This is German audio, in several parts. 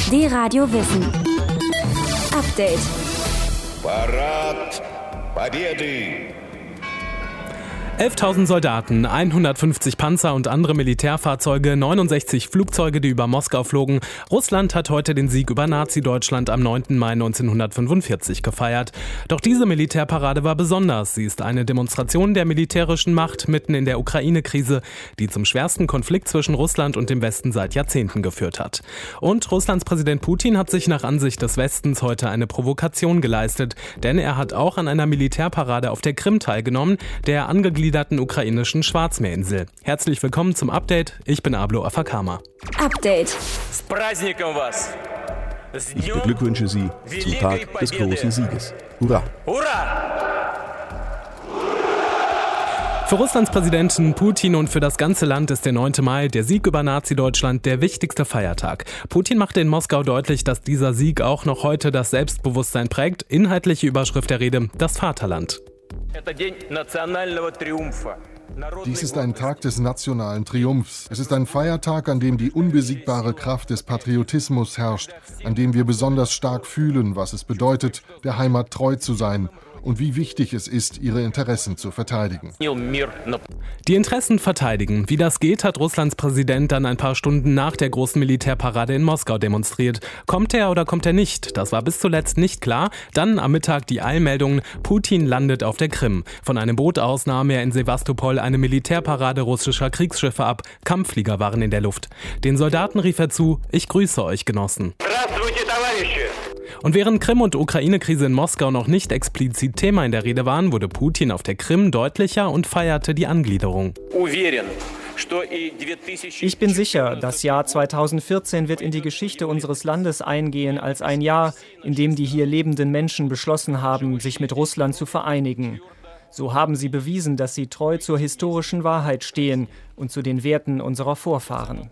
D-Radio Wissen. Update. Parat Победы! 11.000 Soldaten, 150 Panzer und andere Militärfahrzeuge, 69 Flugzeuge, die über Moskau flogen. Russland hat heute den Sieg über Nazi-Deutschland am 9. Mai 1945 gefeiert. Doch diese Militärparade war besonders. Sie ist eine Demonstration der militärischen Macht mitten in der Ukraine-Krise, die zum schwersten Konflikt zwischen Russland und dem Westen seit Jahrzehnten geführt hat. Und Russlands Präsident Putin hat sich nach Ansicht des Westens heute eine Provokation geleistet. Denn er hat auch an einer Militärparade auf der Krim teilgenommen, der angegliederten ukrainischen Schwarzmeerinsel. Herzlich willkommen zum Update. Ich bin Ablo Afakama. Update. Ich beglückwünsche Sie zum Tag des großen Sieges. Hurra! Für Russlands Präsidenten Putin und für das ganze Land ist der 9. Mai, der Sieg über Nazi-Deutschland, der wichtigste Feiertag. Putin machte in Moskau deutlich, dass dieser Sieg auch noch heute das Selbstbewusstsein prägt. Inhaltliche Überschrift der Rede: das Vaterland. Dies ist ein Tag des nationalen Triumphs. Es ist ein Feiertag, an dem die unbesiegbare Kraft des Patriotismus herrscht, an dem wir besonders stark fühlen, was es bedeutet, der Heimat treu zu sein und wie wichtig es ist, ihre Interessen zu verteidigen. Die Interessen verteidigen. Wie das geht, hat Russlands Präsident dann ein paar Stunden nach der großen Militärparade in Moskau demonstriert. Kommt er oder kommt er nicht? Das war bis zuletzt nicht klar. Dann am Mittag die Eilmeldung: Putin landet auf der Krim. Von einem Boot aus nahm er in Sewastopol eine Militärparade russischer Kriegsschiffe ab. Kampfflieger waren in der Luft. Den Soldaten rief er zu: Ich grüße euch, Genossen. Und während Krim und Ukraine-Krise in Moskau noch nicht explizit Thema in der Rede waren, wurde Putin auf der Krim deutlicher und feierte die Angliederung. Ich bin sicher, das Jahr 2014 wird in die Geschichte unseres Landes eingehen als ein Jahr, in dem die hier lebenden Menschen beschlossen haben, sich mit Russland zu vereinigen. So haben sie bewiesen, dass sie treu zur historischen Wahrheit stehen und zu den Werten unserer Vorfahren.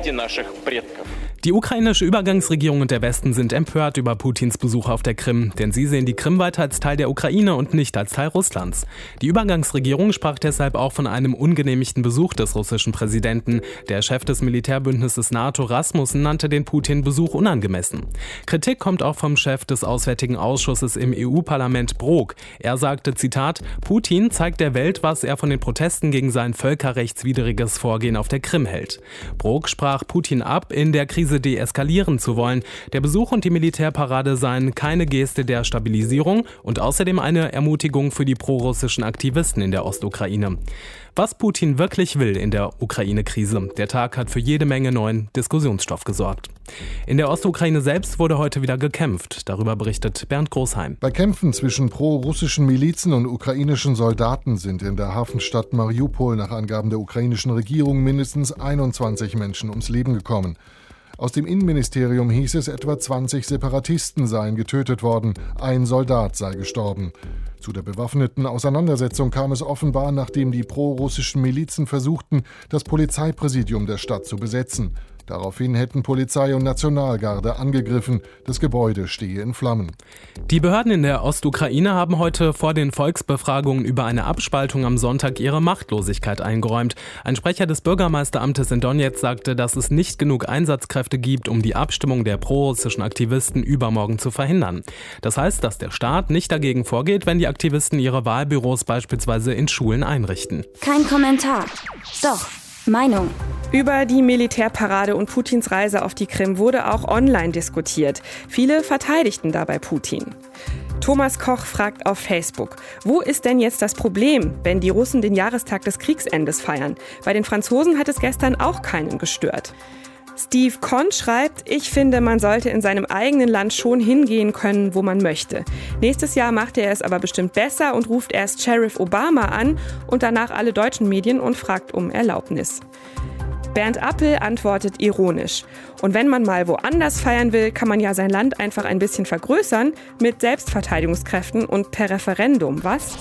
Die ukrainische Übergangsregierung und der Westen sind empört über Putins Besuch auf der Krim, denn sie sehen die Krim weiter als Teil der Ukraine und nicht als Teil Russlands. Die Übergangsregierung sprach deshalb auch von einem ungenehmigten Besuch des russischen Präsidenten. Der Chef des Militärbündnisses NATO, Rasmussen, nannte den Putin-Besuch unangemessen. Kritik kommt auch vom Chef des Auswärtigen Ausschusses im EU-Parlament, Brok. Er sagte, Zitat: Putin zeigt der Welt, was er von den Protesten gegen sein völkerrechtswidriges Vorgehen auf der Krim hält. Brok sprach Putin ab, in der Krise deeskalieren zu wollen. Der Besuch und die Militärparade seien keine Geste der Stabilisierung und außerdem eine Ermutigung für die prorussischen Aktivisten in der Ostukraine. Was Putin wirklich will in der Ukraine-Krise, der Tag hat für jede Menge neuen Diskussionsstoff gesorgt. In der Ostukraine selbst wurde heute wieder gekämpft. Darüber berichtet Bernd Großheim. Bei Kämpfen zwischen pro-russischen Milizen und ukrainischen Soldaten sind in der Hafenstadt Mariupol nach Angaben der ukrainischen Regierung mindestens 21 Menschen ums Leben gekommen. Aus dem Innenministerium hieß es, etwa 20 Separatisten seien getötet worden, ein Soldat sei gestorben. Zu der bewaffneten Auseinandersetzung kam es offenbar, nachdem die pro-russischen Milizen versuchten, das Polizeipräsidium der Stadt zu besetzen. Daraufhin hätten Polizei und Nationalgarde angegriffen. Das Gebäude stehe in Flammen. Die Behörden in der Ostukraine haben heute vor den Volksbefragungen über eine Abspaltung am Sonntag ihre Machtlosigkeit eingeräumt. Ein Sprecher des Bürgermeisteramtes in Donezk sagte, dass es nicht genug Einsatzkräfte gibt, um die Abstimmung der prorussischen Aktivisten übermorgen zu verhindern. Das heißt, dass der Staat nicht dagegen vorgeht, wenn die Aktivisten ihre Wahlbüros beispielsweise in Schulen einrichten. Kein Kommentar. Doch. Meinung. Über die Militärparade und Putins Reise auf die Krim wurde auch online diskutiert. Viele verteidigten dabei Putin. Thomas Koch fragt auf Facebook: Wo ist denn jetzt das Problem, wenn die Russen den Jahrestag des Kriegsendes feiern? Bei den Franzosen hat es gestern auch keinen gestört. Steve Conn schreibt: Ich finde, man sollte in seinem eigenen Land schon hingehen können, wo man möchte. Nächstes Jahr macht er es aber bestimmt besser und ruft erst Sheriff Obama an und danach alle deutschen Medien und fragt um Erlaubnis. Bernd Appel antwortet ironisch: Und wenn man mal woanders feiern will, kann man ja sein Land einfach ein bisschen vergrößern mit Selbstverteidigungskräften und per Referendum, was?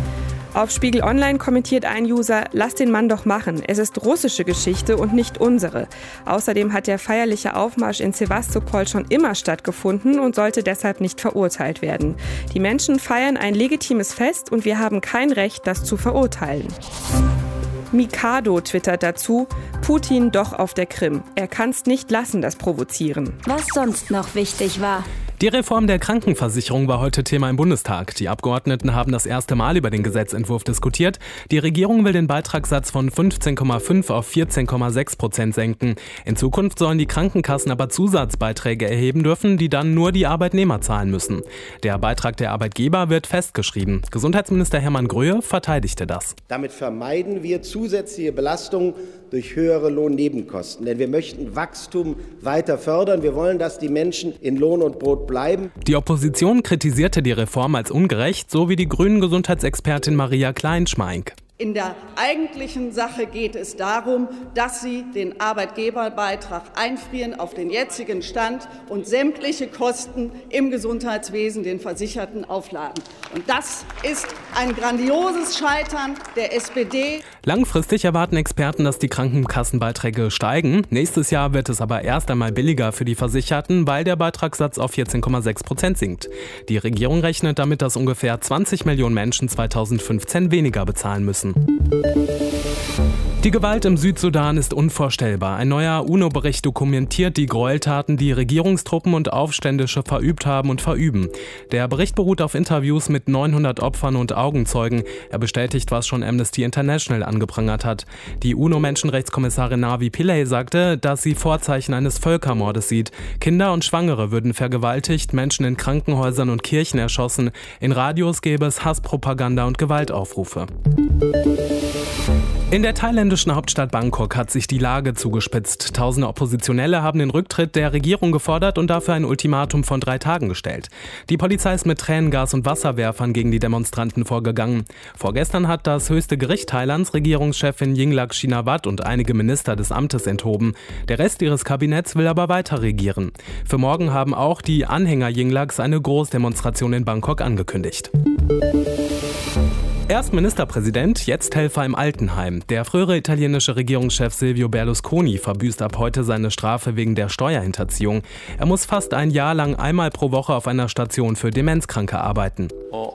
Auf Spiegel Online kommentiert ein User: Lass den Mann doch machen, es ist russische Geschichte und nicht unsere. Außerdem hat der feierliche Aufmarsch in Sewastopol schon immer stattgefunden und sollte deshalb nicht verurteilt werden. Die Menschen feiern ein legitimes Fest und wir haben kein Recht, das zu verurteilen. Mikado twittert dazu, Putin doch auf der Krim. Er kann's nicht lassen, das Provozieren. Was sonst noch wichtig war. Die Reform der Krankenversicherung war heute Thema im Bundestag. Die Abgeordneten haben das erste Mal über den Gesetzentwurf diskutiert. Die Regierung will den Beitragssatz von 15,5 auf 14,6% senken. In Zukunft sollen die Krankenkassen aber Zusatzbeiträge erheben dürfen, die dann nur die Arbeitnehmer zahlen müssen. Der Beitrag der Arbeitgeber wird festgeschrieben. Gesundheitsminister Hermann Gröhe verteidigte das. Damit vermeiden wir zusätzliche Belastungen durch höhere Lohnnebenkosten. Denn wir möchten Wachstum weiter fördern. Wir wollen, dass die Menschen in Lohn und Brot bleiben. Die Opposition kritisierte die Reform als ungerecht, so wie die grünen Gesundheitsexpertin Maria Kleinschmeink. In der eigentlichen Sache geht es darum, dass Sie den Arbeitgeberbeitrag einfrieren auf den jetzigen Stand und sämtliche Kosten im Gesundheitswesen den Versicherten aufladen. Und das ist ein grandioses Scheitern der SPD. Langfristig erwarten Experten, dass die Krankenkassenbeiträge steigen. Nächstes Jahr wird es aber erst einmal billiger für die Versicherten, weil der Beitragssatz auf 14,6% sinkt. Die Regierung rechnet damit, dass ungefähr 20 Millionen Menschen 2015 weniger bezahlen müssen. Die Gewalt im Südsudan ist unvorstellbar. Ein neuer UNO-Bericht dokumentiert die Gräueltaten, die Regierungstruppen und Aufständische verübt haben und verüben. Der Bericht beruht auf Interviews mit 900 Opfern und Augenzeugen. Er bestätigt, was schon Amnesty International angeprangert hat. Die UNO-Menschenrechtskommissarin Navi Pillay sagte, dass sie Vorzeichen eines Völkermordes sieht. Kinder und Schwangere würden vergewaltigt, Menschen in Krankenhäusern und Kirchen erschossen. In Radios gäbe es Hasspropaganda und Gewaltaufrufe. In der thailändischen Hauptstadt Bangkok hat sich die Lage zugespitzt. Tausende Oppositionelle haben den Rücktritt der Regierung gefordert und dafür ein Ultimatum von 3 Tagen gestellt. Die Polizei ist mit Tränengas und Wasserwerfern gegen die Demonstranten vorgegangen. Vorgestern hat das höchste Gericht Thailands Regierungschefin Yingluck Shinawatra und einige Minister des Amtes enthoben. Der Rest ihres Kabinetts will aber weiter regieren. Für morgen haben auch die Anhänger Yinglucks eine Großdemonstration in Bangkok angekündigt. Erst Ministerpräsident, jetzt Helfer im Altenheim. Der frühere italienische Regierungschef Silvio Berlusconi verbüßt ab heute seine Strafe wegen der Steuerhinterziehung. Er muss fast ein Jahr lang einmal pro Woche auf einer Station für Demenzkranke arbeiten.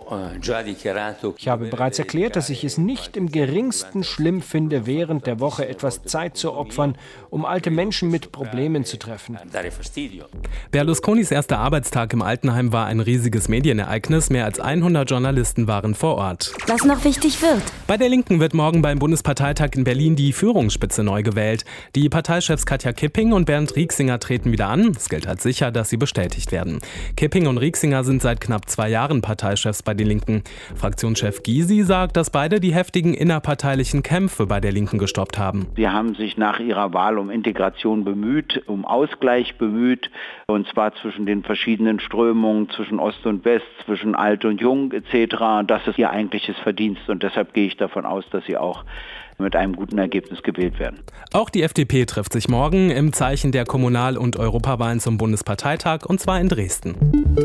Ich habe bereits erklärt, dass ich es nicht im geringsten schlimm finde, während der Woche etwas Zeit zu opfern, um alte Menschen mit Problemen zu treffen. Berlusconis erster Arbeitstag im Altenheim war ein riesiges Medienereignis. Mehr als 100 Journalisten waren vor Ort. Was noch wichtig wird. Bei der Linken wird morgen beim Bundesparteitag in Berlin die Führungsspitze neu gewählt. Die Parteichefs Katja Kipping und Bernd Rieksinger treten wieder an. Es gilt als sicher, dass sie bestätigt werden. Kipping und Rieksinger sind seit knapp 2 Jahren Parteichefs bei den Linken. Fraktionschef Gysi sagt, dass beide die heftigen innerparteilichen Kämpfe bei der Linken gestoppt haben. Sie haben sich nach ihrer Wahl um Integration bemüht, um Ausgleich bemüht, und zwar zwischen den verschiedenen Strömungen, zwischen Ost und West, zwischen Alt und Jung etc. Das ist ihr eigentliches Verdienst und deshalb gehe ich davon aus, dass sie auch mit einem guten Ergebnis gewählt werden. Auch die FDP trifft sich morgen im Zeichen der Kommunal- und Europawahlen zum Bundesparteitag, und zwar in Dresden.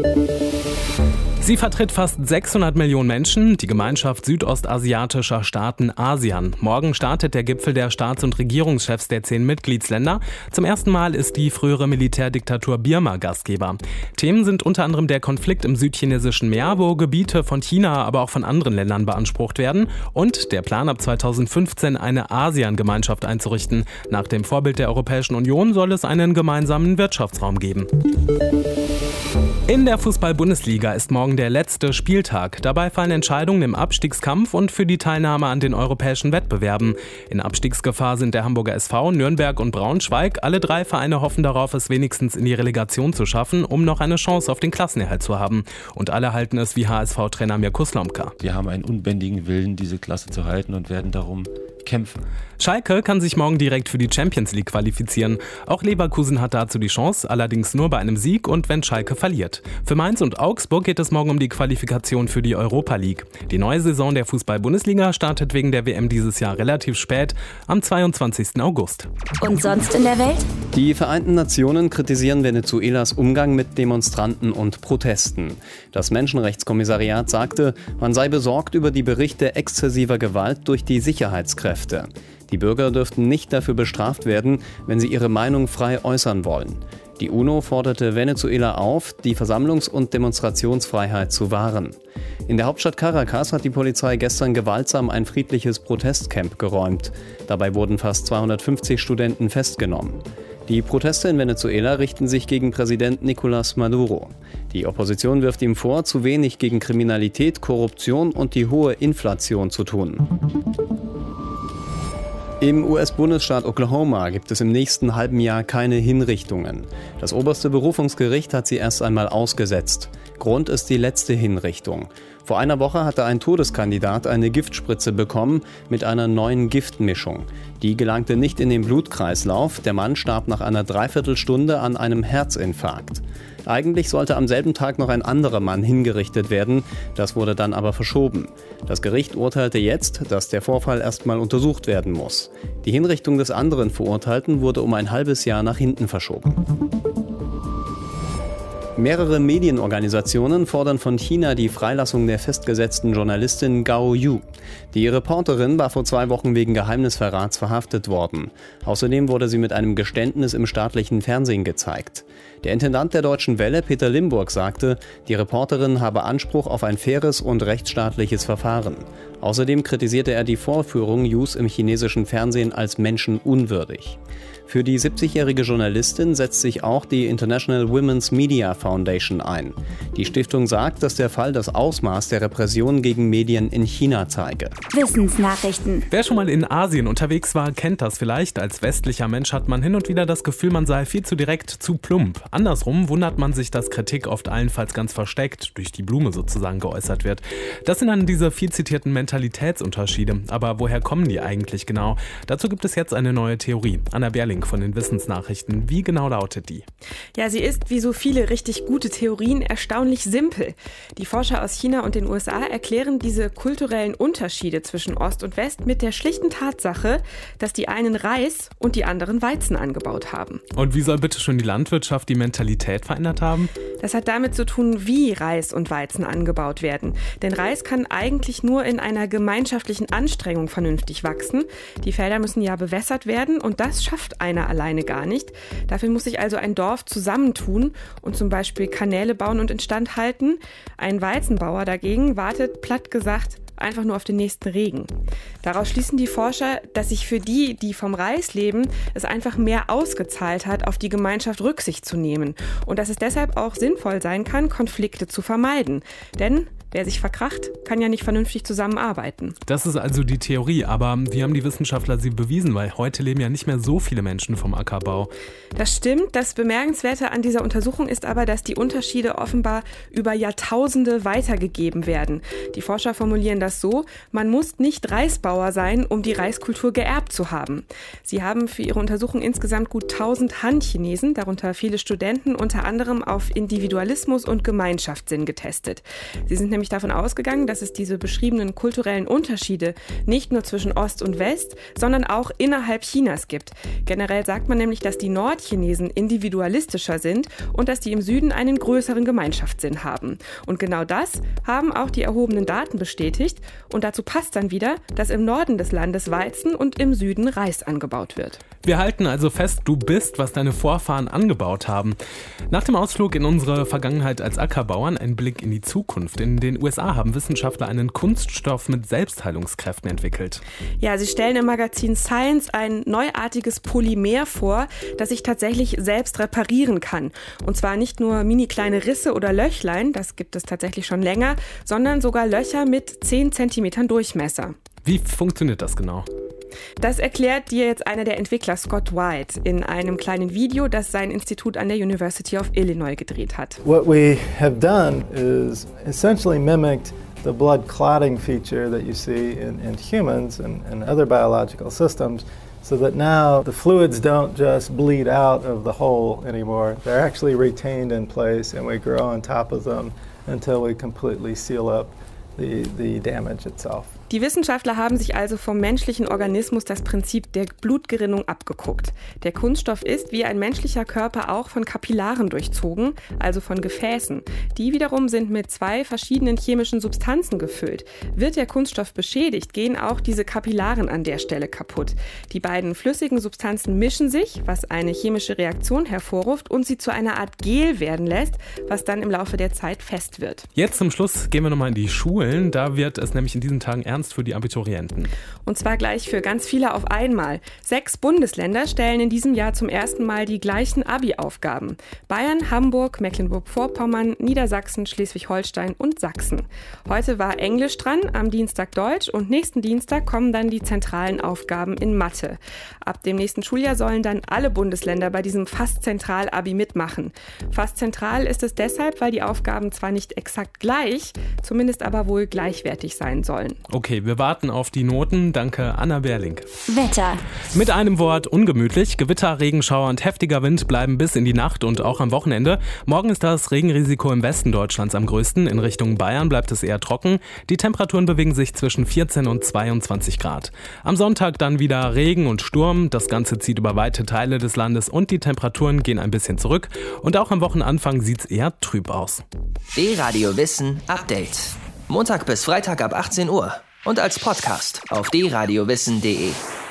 Sie vertritt fast 600 Millionen Menschen, die Gemeinschaft südostasiatischer Staaten ASEAN. Morgen startet der Gipfel der Staats- und Regierungschefs der 10 Mitgliedsländer. Zum ersten Mal ist die frühere Militärdiktatur Birma Gastgeber. Themen sind unter anderem der Konflikt im südchinesischen Meer, wo Gebiete von China, aber auch von anderen Ländern beansprucht werden, und der Plan, ab 2015 eine ASEAN-Gemeinschaft einzurichten. Nach dem Vorbild der Europäischen Union soll es einen gemeinsamen Wirtschaftsraum geben. In der Fußball-Bundesliga ist morgen der letzte Spieltag. Dabei fallen Entscheidungen im Abstiegskampf und für die Teilnahme an den europäischen Wettbewerben. In Abstiegsgefahr sind der Hamburger SV, Nürnberg und Braunschweig. Alle 3 Vereine hoffen darauf, es wenigstens in die Relegation zu schaffen, um noch eine Chance auf den Klassenerhalt zu haben. Und alle halten es wie HSV-Trainer Mirko Slomka. Wir haben einen unbändigen Willen, diese Klasse zu halten, und werden darum kämpfen. Schalke kann sich morgen direkt für die Champions League qualifizieren. Auch Leverkusen hat dazu die Chance, allerdings nur bei einem Sieg und wenn Schalke verliert. Für Mainz und Augsburg geht es morgen um die Qualifikation für die Europa League. Die neue Saison der Fußball-Bundesliga startet wegen der WM dieses Jahr relativ spät, am 22. August. Und sonst in der Welt? Die Vereinten Nationen kritisieren Venezuelas Umgang mit Demonstranten und Protesten. Das Menschenrechtskommissariat sagte, man sei besorgt über die Berichte exzessiver Gewalt durch die Sicherheitskräfte. Die Bürger dürften nicht dafür bestraft werden, wenn sie ihre Meinung frei äußern wollen. Die UNO forderte Venezuela auf, die Versammlungs- und Demonstrationsfreiheit zu wahren. In der Hauptstadt Caracas hat die Polizei gestern gewaltsam ein friedliches Protestcamp geräumt. Dabei wurden fast 250 Studenten festgenommen. Die Proteste in Venezuela richten sich gegen Präsident Nicolás Maduro. Die Opposition wirft ihm vor, zu wenig gegen Kriminalität, Korruption und die hohe Inflation zu tun. Im US-Bundesstaat Oklahoma gibt es im nächsten halben Jahr keine Hinrichtungen. Das oberste Berufungsgericht hat sie erst einmal ausgesetzt. Grund ist die letzte Hinrichtung. Vor einer Woche hatte ein Todeskandidat eine Giftspritze bekommen mit einer neuen Giftmischung. Die gelangte nicht in den Blutkreislauf. Der Mann starb nach einer Dreiviertelstunde an einem Herzinfarkt. Eigentlich sollte am selben Tag noch ein anderer Mann hingerichtet werden. Das wurde dann aber verschoben. Das Gericht urteilte jetzt, dass der Vorfall erstmal untersucht werden muss. Die Hinrichtung des anderen Verurteilten wurde um ein halbes Jahr nach hinten verschoben. Mehrere Medienorganisationen fordern von China die Freilassung der festgesetzten Journalistin Gao Yu. Die Reporterin war vor 2 Wochen wegen Geheimnisverrats verhaftet worden. Außerdem wurde sie mit einem Geständnis im staatlichen Fernsehen gezeigt. Der Intendant der Deutschen Welle, Peter Limburg, sagte, die Reporterin habe Anspruch auf ein faires und rechtsstaatliches Verfahren. Außerdem kritisierte er die Vorführung Yus im chinesischen Fernsehen als menschenunwürdig. Für die 70-jährige Journalistin setzt sich auch die International Women's Media Foundation ein. Die Stiftung sagt, dass der Fall das Ausmaß der Repression gegen Medien in China zeige. Wissensnachrichten. Wer schon mal in Asien unterwegs war, kennt das vielleicht. Als westlicher Mensch hat man hin und wieder das Gefühl, man sei viel zu direkt, zu plump. Andersrum wundert man sich, dass Kritik oft allenfalls ganz versteckt, durch die Blume sozusagen geäußert wird. Das sind dann diese viel zitierten Mentalitätsunterschiede. Aber woher kommen die eigentlich genau? Dazu gibt es jetzt eine neue Theorie. Anna Berling von den Wissensnachrichten. Wie genau lautet die? Ja, sie ist, wie so viele richtig gute Theorien, erstaunlich simpel. Die Forscher aus China und den USA erklären diese kulturellen Unterschiede zwischen Ost und West mit der schlichten Tatsache, dass die einen Reis und die anderen Weizen angebaut haben. Und wie soll bitte schon die Landwirtschaft die Mentalität verändert haben? Das hat damit zu tun, wie Reis und Weizen angebaut werden. Denn Reis kann eigentlich nur in einer gemeinschaftlichen Anstrengung vernünftig wachsen. Die Felder müssen ja bewässert werden und das schafft einer alleine gar nicht. Dafür muss sich also ein Dorf zusammentun und zum Beispiel Kanäle bauen und instand halten. Ein Weizenbauer dagegen wartet, platt gesagt, einfach nur auf den nächsten Regen. Daraus schließen die Forscher, dass sich für die vom Reis leben, es einfach mehr ausgezahlt hat, auf die Gemeinschaft Rücksicht zu nehmen. Und dass es deshalb auch sinnvoll sein kann, Konflikte zu vermeiden. Denn wer sich verkracht, kann ja nicht vernünftig zusammenarbeiten. Das ist also die Theorie, aber wie haben die Wissenschaftler sie bewiesen? Weil heute leben ja nicht mehr so viele Menschen vom Ackerbau. Das stimmt. Das Bemerkenswerte an dieser Untersuchung ist aber, dass die Unterschiede offenbar über Jahrtausende weitergegeben werden. Die Forscher formulieren das so: Man muss nicht Reisbauer sein, um die Reiskultur geerbt zu haben. Sie haben für ihre Untersuchung insgesamt gut 1000 Han-Chinesen, darunter viele Studenten, unter anderem auf Individualismus und Gemeinschaftssinn getestet. Sie sind nämlich davon ausgegangen, dass es diese beschriebenen kulturellen Unterschiede nicht nur zwischen Ost und West, sondern auch innerhalb Chinas gibt. Generell sagt man nämlich, dass die Nordchinesen individualistischer sind und dass die im Süden einen größeren Gemeinschaftssinn haben. Und genau das haben auch die erhobenen Daten bestätigt. Und dazu passt dann wieder, dass im Norden des Landes Weizen und im Süden Reis angebaut wird. Wir halten also fest, du bist, was deine Vorfahren angebaut haben. Nach dem Ausflug in unsere Vergangenheit als Ackerbauern ein Blick in die Zukunft. In den USA haben Wissenschaftler einen Kunststoff mit Selbstheilungskräften entwickelt. Ja, sie stellen im Magazin Science ein neuartiges Polymer vor, das sich tatsächlich selbst reparieren kann. Und zwar nicht nur mini kleine Risse oder Löchlein, das gibt es tatsächlich schon länger, sondern sogar Löcher mit 10 cm Durchmesser. Wie funktioniert das genau? Das erklärt dir jetzt einer der Entwickler, Scott White, in einem kleinen Video, das sein Institut an der University of Illinois gedreht hat. What we have done is essentially mimicked the blood clotting feature that you see in humans and other biological systems, so that now the fluids don't just bleed out of the hole anymore. They're actually retained in place and we grow on top of them until we completely seal up the damage itself. Die Wissenschaftler haben sich also vom menschlichen Organismus das Prinzip der Blutgerinnung abgeguckt. Der Kunststoff ist wie ein menschlicher Körper auch von Kapillaren durchzogen, also von Gefäßen. Die wiederum sind mit 2 verschiedenen chemischen Substanzen gefüllt. Wird der Kunststoff beschädigt, gehen auch diese Kapillaren an der Stelle kaputt. Die beiden flüssigen Substanzen mischen sich, was eine chemische Reaktion hervorruft und sie zu einer Art Gel werden lässt, was dann im Laufe der Zeit fest wird. Jetzt zum Schluss gehen wir nochmal in die Schulen. Da wird es nämlich in diesen Tagen ernst für die Abiturienten. Und zwar gleich für ganz viele auf einmal. 6 Bundesländer stellen in diesem Jahr zum ersten Mal die gleichen Abi-Aufgaben. Bayern, Hamburg, Mecklenburg-Vorpommern, Niedersachsen, Schleswig-Holstein und Sachsen. Heute war Englisch dran, am Dienstag Deutsch und nächsten Dienstag kommen dann die zentralen Aufgaben in Mathe. Ab dem nächsten Schuljahr sollen dann alle Bundesländer bei diesem Fast-Zentral-Abi mitmachen. Fast zentral ist es deshalb, weil die Aufgaben zwar nicht exakt gleich, zumindest aber wohl gleichwertig sein sollen. Okay, wir warten auf die Noten. Danke, Anna Berling. Wetter. Mit einem Wort ungemütlich. Gewitter, Regenschauer und heftiger Wind bleiben bis in die Nacht und auch am Wochenende. Morgen ist das Regenrisiko im Westen Deutschlands am größten. In Richtung Bayern bleibt es eher trocken. Die Temperaturen bewegen sich zwischen 14 und 22 Grad. Am Sonntag dann wieder Regen und Sturm. Das Ganze zieht über weite Teile des Landes und die Temperaturen gehen ein bisschen zurück. Und auch am Wochenanfang sieht es eher trüb aus. D-Radio Wissen Update. Montag bis Freitag ab 18 Uhr. Und als Podcast auf dradio-wissen.de.